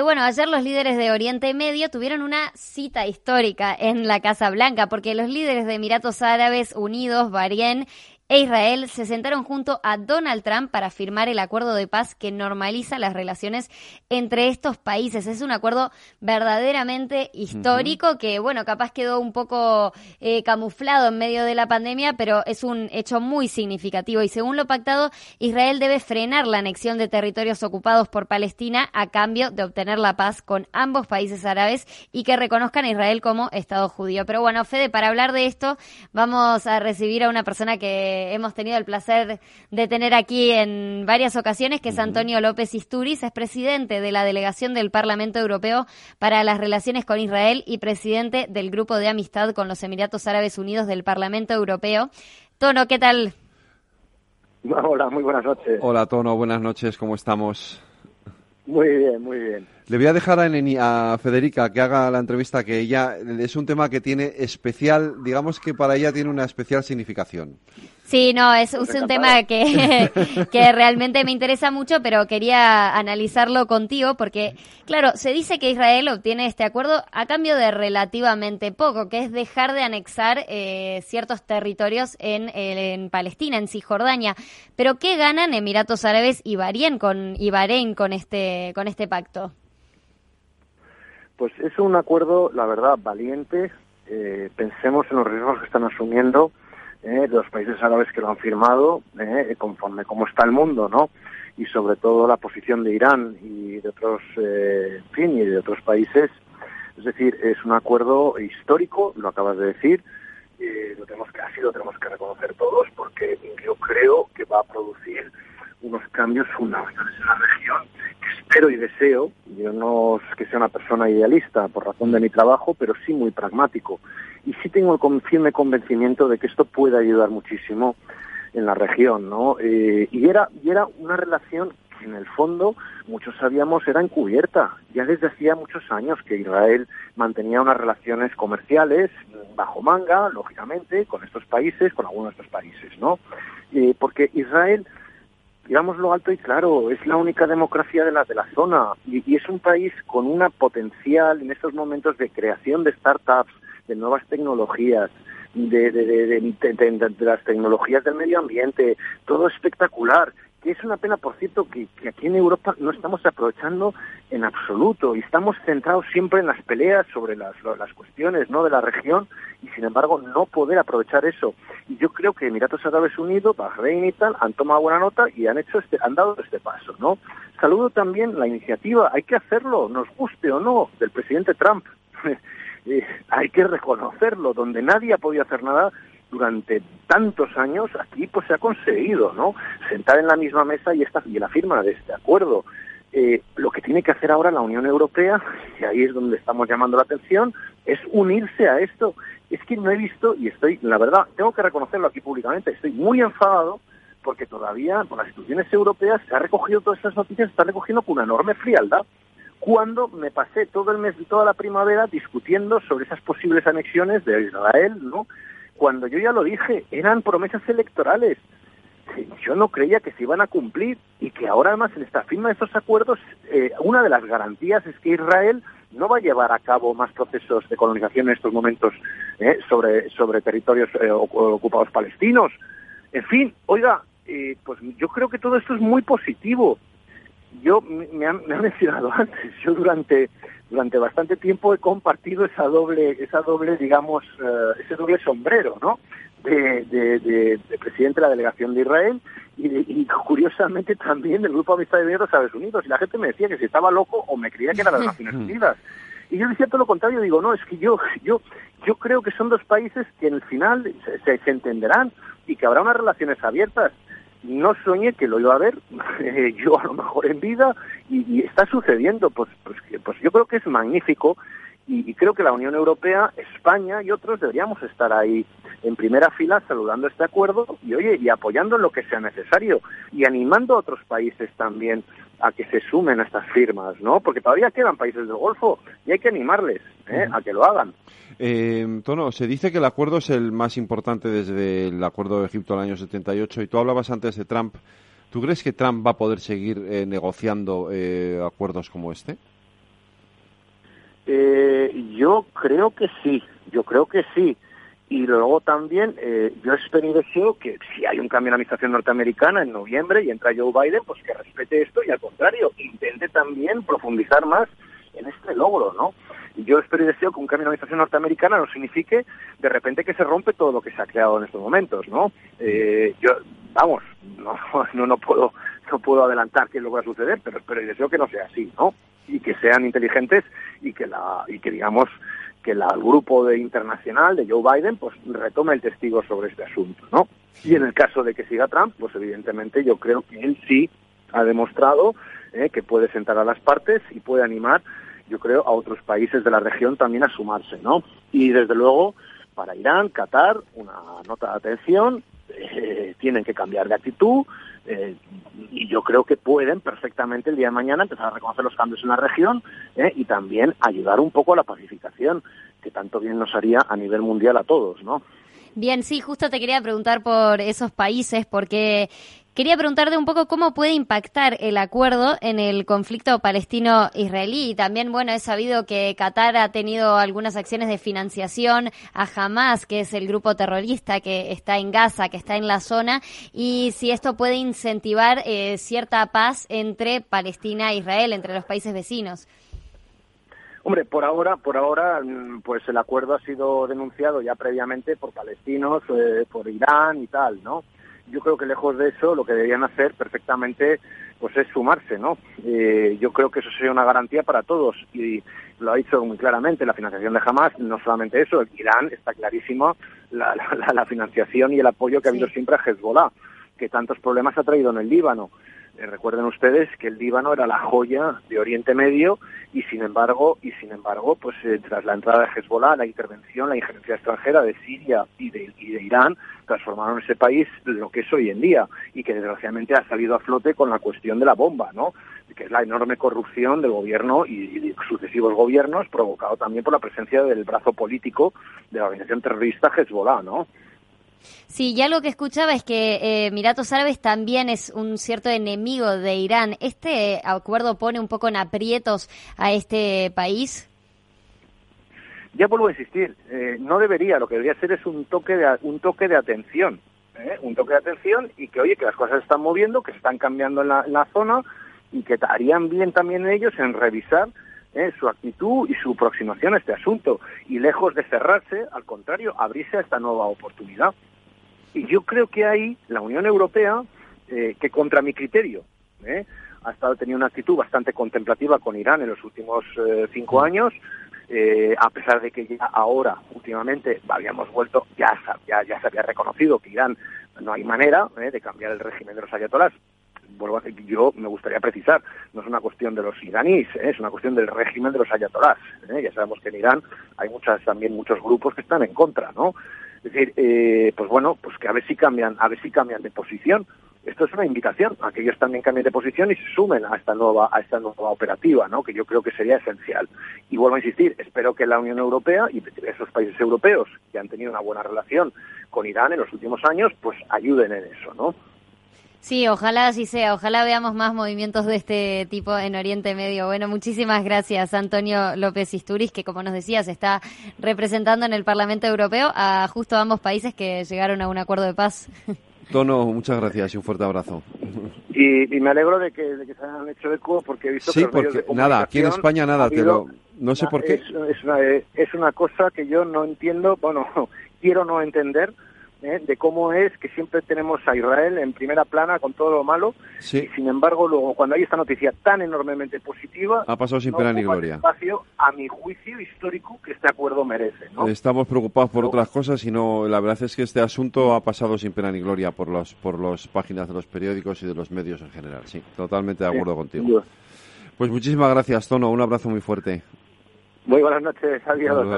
bueno, ayer los líderes de Oriente Medio tuvieron una cita histórica en la Casa Blanca, porque los líderes de Emiratos Árabes Unidos, Bahrein e Israel se sentaron junto a Donald Trump para firmar el acuerdo de paz que normaliza las relaciones entre estos países. Es un acuerdo verdaderamente histórico que, bueno, capaz quedó un poco camuflado en medio de la pandemia, pero es un hecho muy significativo. Y según lo pactado, Israel debe frenar la anexión de territorios ocupados por Palestina a cambio de obtener la paz con ambos países árabes y que reconozcan a Israel como Estado judío. Pero bueno, Fede, para hablar de esto, vamos a recibir a una persona que hemos tenido el placer de tener aquí en varias ocasiones, que es Antonio López Istúriz, es presidente de la delegación del Parlamento Europeo para las relaciones con Israel y presidente del Grupo de Amistad con los Emiratos Árabes Unidos del Parlamento Europeo. Tono, ¿qué tal? Hola, muy buenas noches. Hola, Tono, buenas noches, ¿cómo estamos? Muy bien, muy bien. Le voy a dejar a Federica que haga la entrevista, que ella es un tema que tiene especial, digamos que para ella tiene una especial significación. Sí, no, es un tema que realmente me interesa mucho, pero quería analizarlo contigo porque, claro, se dice que Israel obtiene este acuerdo a cambio de relativamente poco, que es dejar de anexar ciertos territorios en Palestina, en Cisjordania. Pero ¿qué ganan Emiratos Árabes y Bahrein con este pacto? Pues es un acuerdo, la verdad, valiente. Pensemos en los riesgos que están asumiendo los países árabes que lo han firmado, conforme cómo está el mundo, ¿no? Y sobre todo la posición de Irán y de otros, y de otros países. Es decir, es un acuerdo histórico, lo acabas de decir, lo tenemos que reconocer todos, porque yo creo que va a producir unos cambios fundamentales en la región, que espero y deseo. Yo no es que sea una persona idealista por razón de mi trabajo, pero sí muy pragmático. Y sí tengo el firme convencimiento de que esto puede ayudar muchísimo en la región, ¿no? Y era una relación que en el fondo muchos sabíamos era encubierta. Ya desde hacía muchos años que Israel mantenía unas relaciones comerciales bajo manga, lógicamente, con estos países, con algunos de estos países, ¿no? Porque Israel, digámoslo alto y claro, es la única democracia de la zona y es un país con una potencial en estos momentos de creación de startups, de nuevas tecnologías, de las tecnologías del medio ambiente, todo espectacular. Que es una pena, por cierto, que aquí en Europa no estamos aprovechando en absoluto y estamos centrados siempre en las peleas sobre las cuestiones, ¿no?, de la región y, sin embargo, no poder aprovechar eso. Y yo creo que Emiratos Árabes Unidos, Bahrein y tal, han tomado buena nota y han dado este paso, ¿no? Saludo también la iniciativa, hay que hacerlo, nos guste o no, del presidente Trump. Hay que reconocerlo, donde nadie ha podido hacer nada durante tantos años, aquí pues se ha conseguido, ¿no?, sentar en la misma mesa y la firma de este acuerdo. Lo que tiene que hacer ahora la Unión Europea, y ahí es donde estamos llamando la atención, es unirse a esto. Es que no he visto, y la verdad, tengo que reconocerlo aquí públicamente, estoy muy enfadado porque todavía por las instituciones europeas se ha recogido todas estas noticias, se están recogiendo con una enorme frialdad. Cuando me pasé todo el mes y toda la primavera discutiendo sobre esas posibles anexiones de Israel, ¿no?, cuando yo ya lo dije, eran promesas electorales. Yo no creía que se iban a cumplir y que ahora además en esta firma de estos acuerdos una de las garantías es que Israel no va a llevar a cabo más procesos de colonización en estos momentos sobre territorios ocupados palestinos. En fin, oiga, pues yo creo que todo esto es muy positivo. Me han mencionado antes, yo durante bastante tiempo he compartido esa doble, digamos, ese doble sombrero, ¿no?, de presidente de la delegación de Israel y curiosamente también del Grupo de Amistad de Emiratos Árabes Unidos, y la gente me decía que si estaba loco o me creía que eran las Naciones Unidas. Y yo decía todo lo contrario, digo, no, es que yo creo que son dos países que en el final se entenderán y que habrá unas relaciones abiertas. No soñé que lo iba a ver, yo a lo mejor en vida, y está sucediendo, pues yo creo que es magnífico, y creo que la Unión Europea, España y otros deberíamos estar ahí en primera fila saludando este acuerdo y apoyando en lo que sea necesario, y animando a otros países también a que se sumen a estas firmas, ¿no? Porque todavía quedan países del Golfo y hay que animarles a que lo hagan. Tono, se dice que el acuerdo es el más importante desde el acuerdo de Egipto del año 78 y tú hablabas antes de Trump. ¿Tú crees que Trump va a poder seguir negociando acuerdos como este? Yo creo que sí. Y luego también yo espero y deseo que si hay un cambio en la administración norteamericana en noviembre y entra Joe Biden, pues que respete esto y al contrario, intente también profundizar más en este logro, ¿no? Y yo espero y deseo que un cambio en la administración norteamericana no signifique de repente que se rompe todo lo que se ha creado en estos momentos, ¿no? No puedo adelantar qué es lo que va a suceder, pero espero y deseo que no sea así, ¿no? Y que sean inteligentes y que digamos que el grupo internacional de Joe Biden pues retome el testigo sobre este asunto, ¿no? Y en el caso de que siga Trump, pues evidentemente yo creo que él sí ha demostrado que puede sentar a las partes y puede animar, yo creo, a otros países de la región también a sumarse, ¿no? Y desde luego, para Irán, Qatar, una nota de atención, tienen que cambiar de actitud, y yo creo que pueden perfectamente el día de mañana empezar a reconocer los cambios en la región y también ayudar un poco a la pacificación, que tanto bien nos haría a nivel mundial a todos, ¿no? Bien, sí, justo te quería preguntar por esos países, porque quería preguntarte un poco cómo puede impactar el acuerdo en el conflicto palestino-israelí. Y también, bueno, he sabido que Qatar ha tenido algunas acciones de financiación a Hamás, que es el grupo terrorista que está en Gaza, que está en la zona, y si esto puede incentivar cierta paz entre Palestina e Israel, entre los países vecinos. Hombre, por ahora, pues el acuerdo ha sido denunciado ya previamente por palestinos, por Irán y tal, ¿no? Yo creo que lejos de eso, lo que deberían hacer perfectamente, pues es sumarse, ¿no? Yo creo que eso sería una garantía para todos y lo ha dicho muy claramente la financiación de Hamás, no solamente eso, Irán está clarísimo la financiación y el apoyo que ha habido siempre a Hezbollah, que tantos problemas ha traído en el Líbano. Recuerden ustedes que el Líbano era la joya de Oriente Medio y sin embargo, pues tras la entrada de Hezbollah, la intervención, la injerencia extranjera de Siria y de Irán transformaron ese país en lo que es hoy en día y que desgraciadamente ha salido a flote con la cuestión de la bomba, ¿no? Que es la enorme corrupción del gobierno y de sucesivos gobiernos, provocado también por la presencia del brazo político de la organización terrorista Hezbollah, ¿no? Sí, y algo que escuchaba es que Emiratos Árabes también es un cierto enemigo de Irán. ¿Este acuerdo pone un poco en aprietos a este país? Ya vuelvo a insistir, no debería, lo que debería ser es un toque de atención, un toque de atención y que, oye, que las cosas se están moviendo, que se están cambiando en la zona y que harían bien también ellos en revisar su actitud y su aproximación a este asunto y lejos de cerrarse, al contrario, abrirse a esta nueva oportunidad. Y yo creo que ahí la Unión Europea, que contra mi criterio, ha estado teniendo una actitud bastante contemplativa con Irán en los últimos 5 años, a pesar de que ya ahora, últimamente, habíamos vuelto, ya se había reconocido que Irán no hay manera de cambiar el régimen de los ayatolás. Vuelvo a decir, yo me gustaría precisar, no es una cuestión de los iraníes, es una cuestión del régimen de los ayatolás. Ya sabemos que en Irán hay también muchos grupos que están en contra, ¿no? Es decir, pues bueno, pues que a ver si cambian de posición. Esto es una invitación a que ellos también cambien de posición y se sumen a esta nueva operativa, ¿no? Que yo creo que sería esencial. Y vuelvo a insistir, espero que la Unión Europea y esos países europeos que han tenido una buena relación con Irán en los últimos años, pues ayuden en eso, ¿no? Sí, ojalá así sea, ojalá veamos más movimientos de este tipo en Oriente Medio. Bueno, muchísimas gracias, Antonio López Istúriz, que como nos decías está representando en el Parlamento Europeo a justo ambos países que llegaron a un acuerdo de paz. Tono, muchas gracias y un fuerte abrazo. Y me alegro de que se hayan hecho eco porque he visto que los medios de comunicación nada, aquí en España nada, no sé por qué. Es una cosa que yo no entiendo, bueno, quiero no entender, de cómo es que siempre tenemos a Israel en primera plana con todo lo malo, sí. Y sin embargo luego cuando hay esta noticia tan enormemente positiva, ha pasado sin pena ni gloria. Espacio, a mi juicio histórico, que este acuerdo merece, ¿no? Estamos preocupados por otras cosas y no, la verdad es que este asunto ha pasado sin pena ni gloria por las páginas de los periódicos y de los medios en general. Sí, totalmente de acuerdo contigo. Pues muchísimas gracias, Tono, un abrazo muy fuerte. Muy buenas noches, adiós.